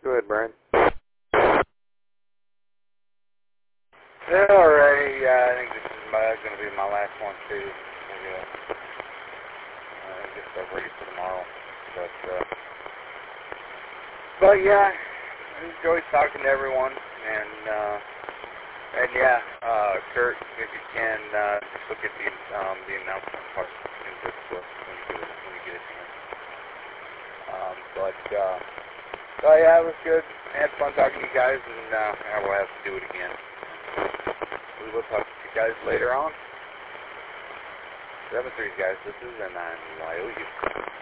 Go ahead, Brian. Yeah, alright. I think this is going to be my last one too. We'll get stuff ready for tomorrow. But yeah, I enjoyed talking to everyone, and yeah, Kurt, if you can, just look at the announcement part in Facebook when you get a chance. But yeah, it was good. I had fun talking to you guys, and I will have to do it again. We will talk to you guys later on. 7-3 guys, this is NYOU.